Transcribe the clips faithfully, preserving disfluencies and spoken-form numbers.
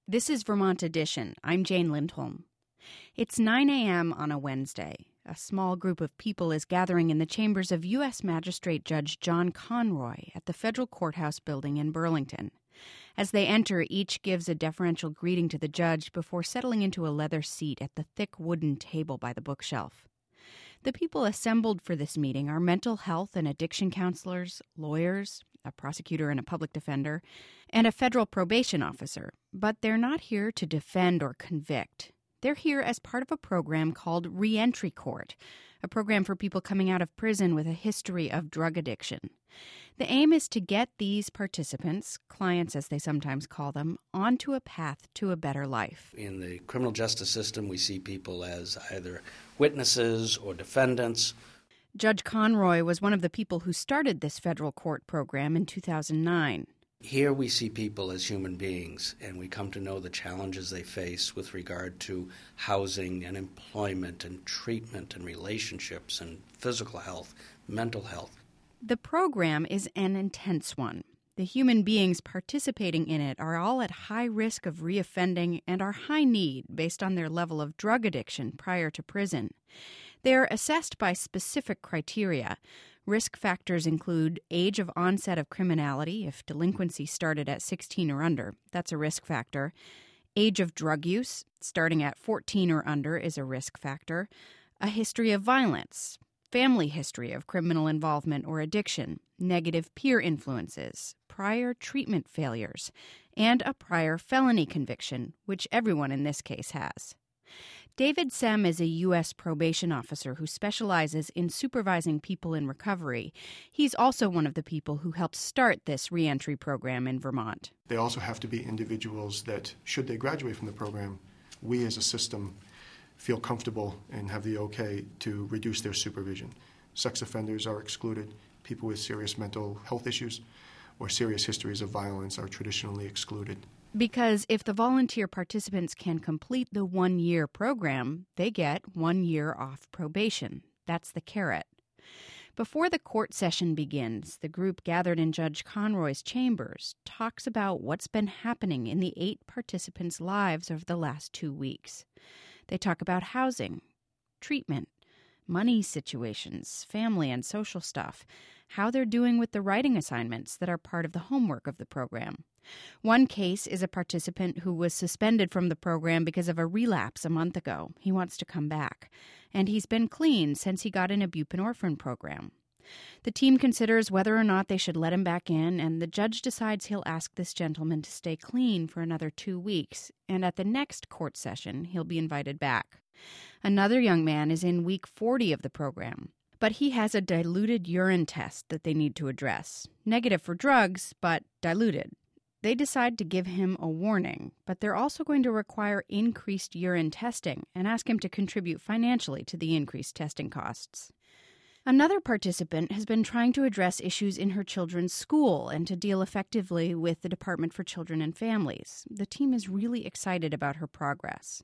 This is Vermont Edition. I'm Jane Lindholm. It's nine a.m. on a Wednesday. A small group of people is gathering in the chambers of U S Magistrate Judge John Conroy at the federal courthouse building in Burlington. As they enter, each gives a deferential greeting to the judge before settling into a leather seat at the thick wooden table by the bookshelf. The people assembled for this meeting are mental health and addiction counselors, lawyers, a prosecutor and a public defender, and a federal probation officer. But they're not here to defend or convict. They're here as part of a program called Reentry Court, a program for people coming out of prison with a history of drug addiction. The aim is to get these participants, clients as they sometimes call them, onto a path to a better life. In the criminal justice system, we see people as either witnesses or defendants. Judge Conroy was one of the people who started this federal court program in two thousand nine. Here we see people as human beings, and we come to know the challenges they face with regard to housing and employment and treatment and relationships and physical health, mental health. The program is an intense one. The human beings participating in it are all at high risk of reoffending and are high need based on their level of drug addiction prior to prison. They're assessed by specific criteria. Risk factors include age of onset of criminality, if delinquency started at sixteen or under, that's a risk factor. Age of drug use, starting at fourteen or under, is a risk factor. A history of violence, family history of criminal involvement or addiction, negative peer influences, prior treatment failures, and a prior felony conviction, which everyone in this case has. David Sem is a U S probation officer who specializes in supervising people in recovery. He's also one of the people who helped start this reentry program in Vermont. They also have to be individuals that, should they graduate from the program, we as a system feel comfortable and have the okay to reduce their supervision. Sex offenders are excluded. People with serious mental health issues or serious histories of violence are traditionally excluded. Because if the volunteer participants can complete the one-year program, they get one year off probation. That's the carrot. Before the court session begins, the group gathered in Judge Conroy's chambers talks about what's been happening in the eight participants' lives over the last two weeks. They talk about housing, treatment, money situations, family and social stuff, how they're doing with the writing assignments that are part of the homework of the program. One case is a participant who was suspended from the program because of a relapse a month ago. He wants to come back, and he's been clean since he got in a buprenorphine program. The team considers whether or not they should let him back in, and the judge decides he'll ask this gentleman to stay clean for another two weeks, and at the next court session, he'll be invited back. Another young man is in week forty of the program, but he has a diluted urine test that they need to address. Negative for drugs, but diluted. They decide to give him a warning, but they're also going to require increased urine testing and ask him to contribute financially to the increased testing costs. Another participant has been trying to address issues in her children's school and to deal effectively with the Department for Children and Families. The team is really excited about her progress.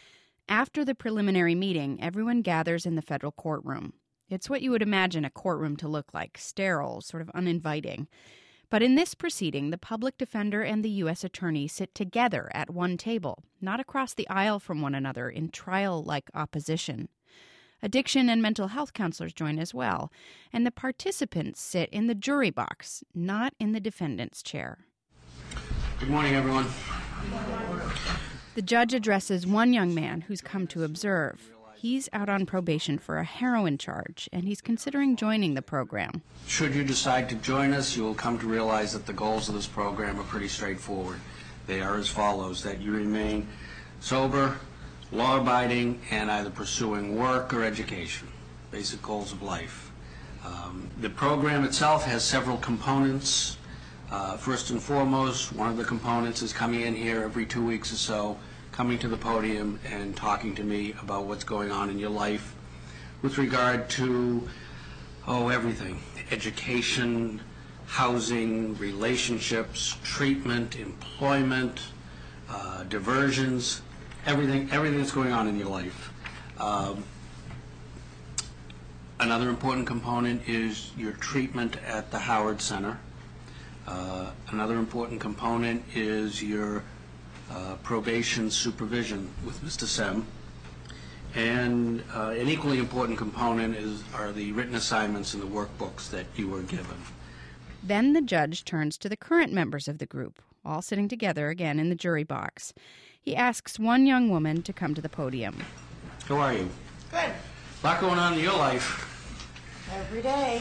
After the preliminary meeting, everyone gathers in the federal courtroom. It's what you would imagine a courtroom to look like, sterile, sort of uninviting. But in this proceeding, the public defender and the U S attorney sit together at one table, not across the aisle from one another in trial-like opposition. Addiction and mental health counselors join as well, and the participants sit in the jury box, not in the defendant's chair. Good morning, everyone. The judge addresses one young man who's come to observe. He's out on probation for a heroin charge, and he's considering joining the program. Should you decide to join us, you will come to realize that the goals of this program are pretty straightforward. They are as follows: that you remain sober, law-abiding, and either pursuing work or education, basic goals of life. Um, the program itself has several components. Uh, first and foremost, one of the components is coming in here every two weeks or so, coming to the podium and talking to me about what's going on in your life with regard to, oh, everything. Education, housing, relationships, treatment, employment, uh, diversions, everything, everything that's going on in your life. Um, another important component is your treatment at the Howard Center. Uh, another important component is your uh, probation supervision with Mister Sem. And uh, an equally important component is are the written assignments and the workbooks that you were given. Then the judge turns to the current members of the group, all sitting together again in the jury box. He asks one young woman to come to the podium. How are you? Good. A lot going on in your life. Every day.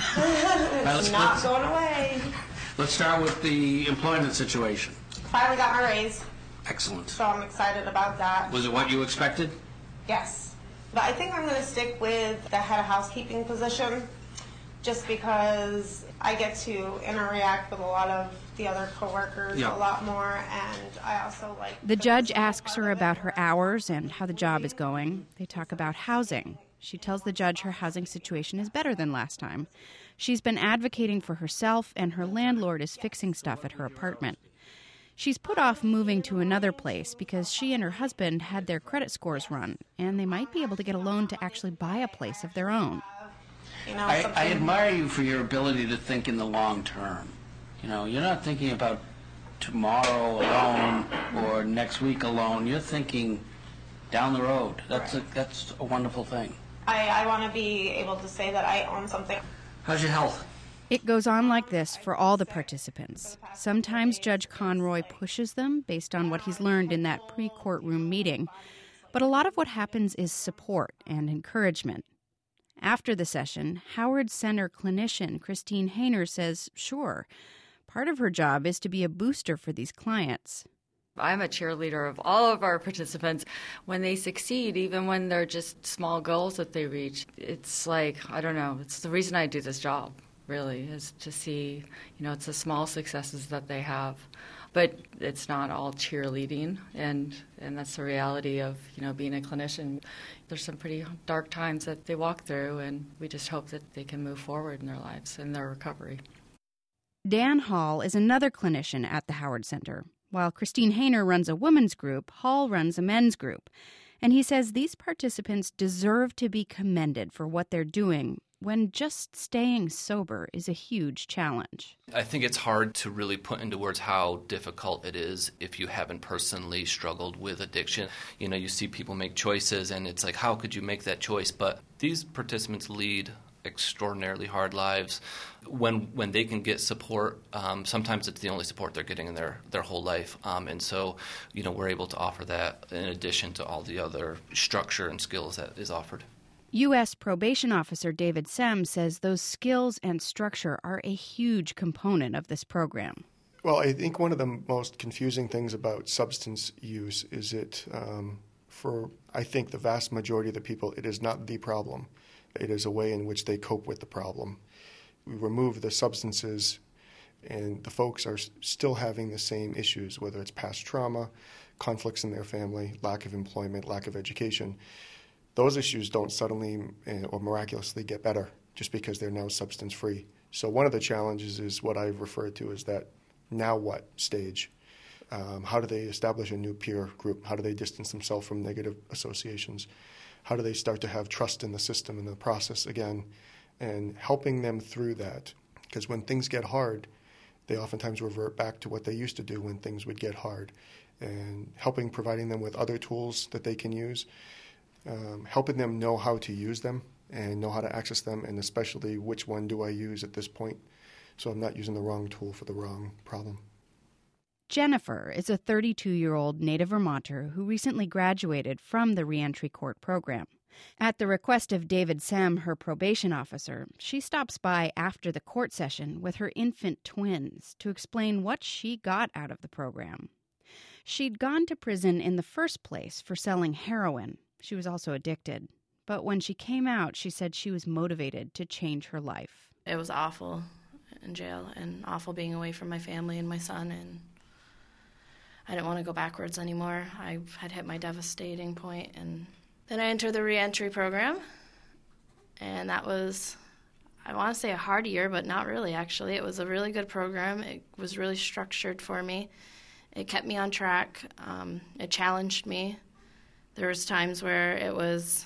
Right, let's- Not let's- going away. Let's start with the employment situation. Finally got my raise, Excellent. so I'm excited about that. Was it what you expected? Yes. But I think I'm going to stick with the head of housekeeping position just because I get to interact with a lot of the other coworkers Yeah. a lot more, and I also like... The judge asks her about her hours and how the job is going. They talk about housing. She tells the judge her housing situation is better than last time. She's been advocating for herself, and her landlord is fixing stuff at her apartment. She's put off moving to another place because she and her husband had their credit scores run, and they might be able to get a loan to actually buy a place of their own. You know, I, I something- admire you for your ability to think in the long term. You know, you're not thinking about tomorrow alone or next week alone. You're thinking down the road. That's a, that's a wonderful thing. I, I want to be able to say that I own something. How's your health? It goes on like this for all the participants. Sometimes Judge Conroy pushes them based on what he's learned in that pre-courtroom meeting, but a lot of what happens is support and encouragement. After the session, Howard Center clinician Christine Hayner says, sure, part of her job is to be a booster for these clients. I'm a cheerleader of all of our participants. When they succeed, even when they're just small goals that they reach, it's like, I don't know, it's the reason I do this job, really, is to see, you know, it's the small successes that they have. But it's not all cheerleading, and, and that's the reality of, you know, being a clinician. There's some pretty dark times that they walk through, and we just hope that they can move forward in their lives and their recovery. Dan Hall is another clinician at the Howard Center. While Christine Hayner runs a women's group, Hall runs a men's group. And he says these participants deserve to be commended for what they're doing when just staying sober is a huge challenge. I think it's hard to really put into words how difficult it is if you haven't personally struggled with addiction. You know, you see people make choices and it's like, how could you make that choice? But these participants lead extraordinarily hard lives. When when they can get support, um, sometimes it's the only support they're getting in their, their whole life. Um, and so, you know, we're able to offer that in addition to all the other structure and skills that is offered. U S Probation Officer David Sem says those skills and structure are a huge component of this program. Well, I think one of the most confusing things about substance use is it, um, for I think the vast majority of the people, it is not the problem. It is a way in which they cope with the problem. We remove the substances, and the folks are still having the same issues, whether it's past trauma, conflicts in their family, lack of employment, lack of education. Those issues don't suddenly or miraculously get better just because they're now substance-free. So one of the challenges is what I've referred to as that now what stage. Um, how do they establish a new peer group? How do they distance themselves from negative associations? How do they start to have trust in the system and the process again? And helping them through that. Because when things get hard, they oftentimes revert back to what they used to do when things would get hard. And helping, providing them with other tools that they can use. Um, helping them know how to use them and know how to access them, and especially which one do I use at this point so I'm not using the wrong tool for the wrong problem. Jennifer is a thirty-two-year-old native Vermonter who recently graduated from the reentry court program. At the request of David Sem, her probation officer, she stops by after the court session with her infant twins to explain what she got out of the program. She'd gone to prison in the first place for selling heroin. She was also addicted. But when she came out, she said she was motivated to change her life. It was awful in jail and awful being away from my family and my son, and I didn't want to go backwards anymore. I had hit my devastating point, and then I entered the reentry program, and that was, I want to say a hard year, but not really, actually. It was a really good program. It was really structured for me. It kept me on track. Um, it challenged me. There was times where it was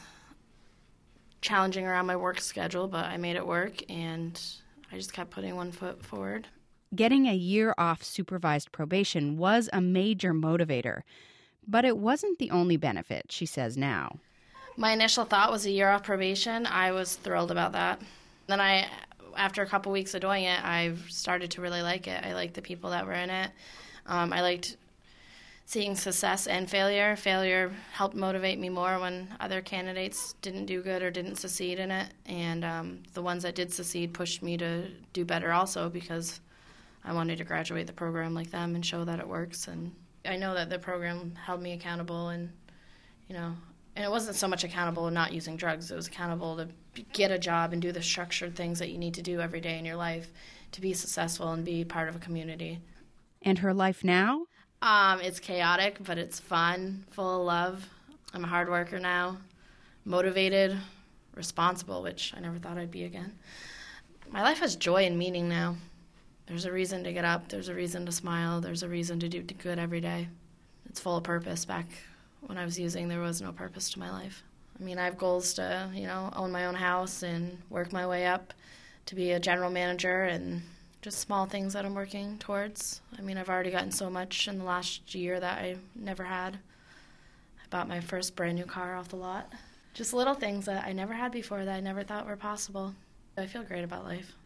challenging around my work schedule, but I made it work, and I just kept putting one foot forward. Getting a year off supervised probation was a major motivator, but it wasn't the only benefit, she says now. My initial thought was a year off probation. I was thrilled about that. Then I, after a couple weeks of doing it, I started to really like it. I liked the people that were in it. Um, I liked seeing success and failure. Failure helped motivate me more when other candidates didn't do good or didn't succeed in it. And um, the ones that did succeed pushed me to do better also, because I wanted to graduate the program like them and show that it works. And I know that the program held me accountable, and, you know, and it wasn't so much accountable in not using drugs. It was accountable to get a job and do the structured things that you need to do every day in your life to be successful and be part of a community. And her life now? Um, it's chaotic, but it's fun, full of love. I'm a hard worker now, motivated, responsible, which I never thought I'd be again. My life has joy and meaning now. There's a reason to get up. There's a reason to smile. There's a reason to do good every day. It's full of purpose. Back when I was using, there was no purpose to my life. I mean, I have goals to, you know, own my own house and work my way up to be a general manager, and just small things that I'm working towards. I mean, I've already gotten so much in the last year that I never had. I bought my first brand new car off the lot. Just little things that I never had before that I never thought were possible. I feel great about life.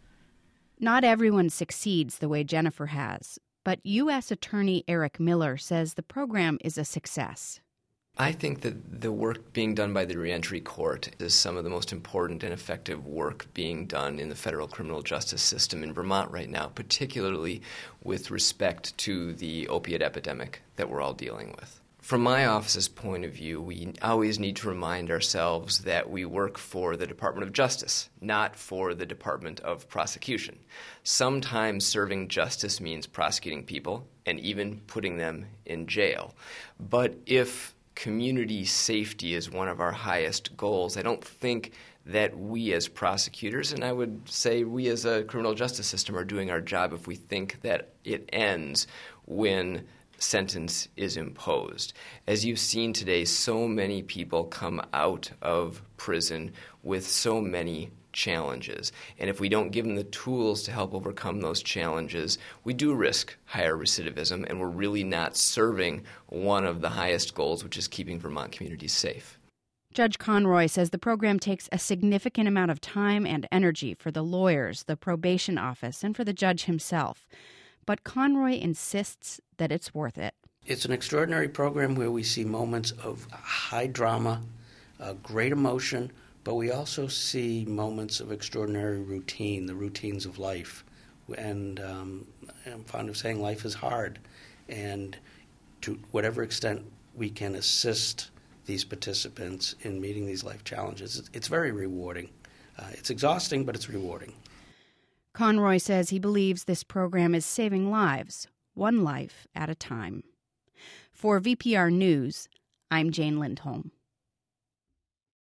Not everyone succeeds the way Jennifer has, but U S Attorney Eric Miller says the program is a success. I think that the work being done by the reentry court is some of the most important and effective work being done in the federal criminal justice system in Vermont right now, particularly with respect to the opiate epidemic that we're all dealing with. From my office's point of view, we always need to remind ourselves that we work for the Department of Justice, not for the Department of Prosecution. Sometimes serving justice means prosecuting people and even putting them in jail. But if community safety is one of our highest goals, I don't think that we as prosecutors, and I would say we as a criminal justice system, are doing our job if we think that it ends when sentence is imposed. As you've seen today, so many people come out of prison with so many challenges. And if we don't give them the tools to help overcome those challenges, we do risk higher recidivism, and we're really not serving one of the highest goals, which is keeping Vermont communities safe. Judge Conroy says the program takes a significant amount of time and energy for the lawyers, the probation office, and for the judge himself. But Conroy insists that it's worth it. It's an extraordinary program where we see moments of high drama, uh, great emotion, but we also see moments of extraordinary routine, the routines of life. And um, I'm fond of saying life is hard. And to whatever extent we can assist these participants in meeting these life challenges, it's very rewarding. Uh, it's exhausting, but it's rewarding. Conroy says he believes this program is saving lives, one life at a time. For V P R News, I'm Jane Lindholm.